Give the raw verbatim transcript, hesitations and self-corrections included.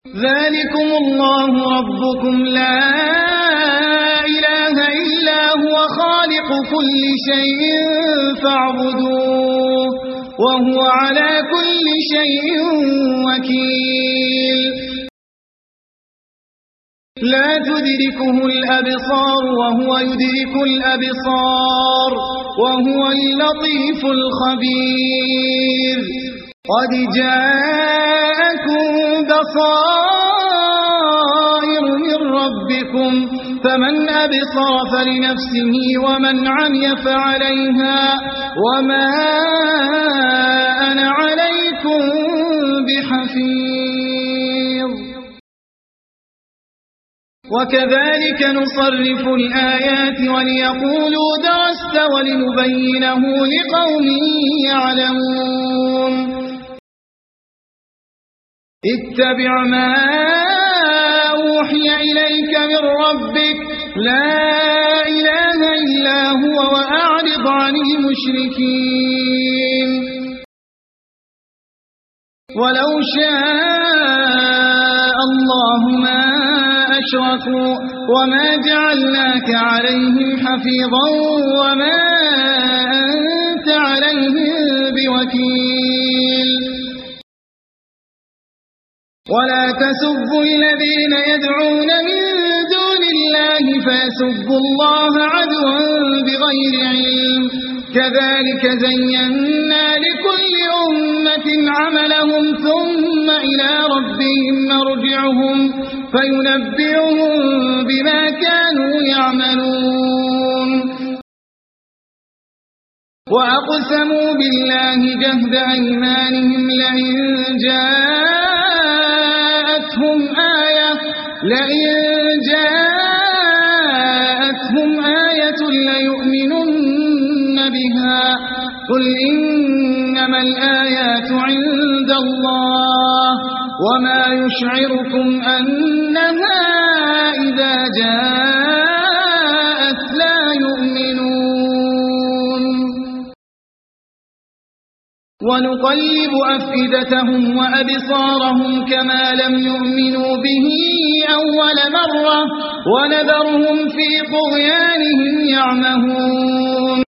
ذلكم الله ربكم لا إله إلا هو خالق كل شيء فاعبدوه وهو على كل شيء وكيل لا تدركه الأبصار وهو يدرك الأبصار وهو اللطيف الخبير قد جاءكم بصائر من ربكم فمن أبصر فلنفسه ومن عمي فعليها وما أنا عليكم بحفيظ وكذلك نصرف الآيات وليقولوا درست ولنبينه لقوم يعلمون اتبع ما أوحي إليك من ربك لا إله إلا هو وأعرض عن المشركين ولو شاء الله ما أشركوا وما جعلناك عليهم حفيظا وما أنت عليهم بوكيل ولا تسبوا الذين يدعون من دون الله فيسبوا الله عدوا بغير علم كذلك زينا لكل أمة عملهم ثم إلى ربهم مرجعهم فينبئهم بما كانوا يعملون وأقسموا بالله جهد أيمانهم لئن جاءتهم آية لئن جاءتهم آية ليؤمنن بها قل إنما الآيات عند الله وما يشعركم أنها إذا جاءت لا يؤمنون ونقلب أفئدتهم وأبصارهم كما لم يؤمنوا به أول مرة ونذرهم في طغيانهم يعمهون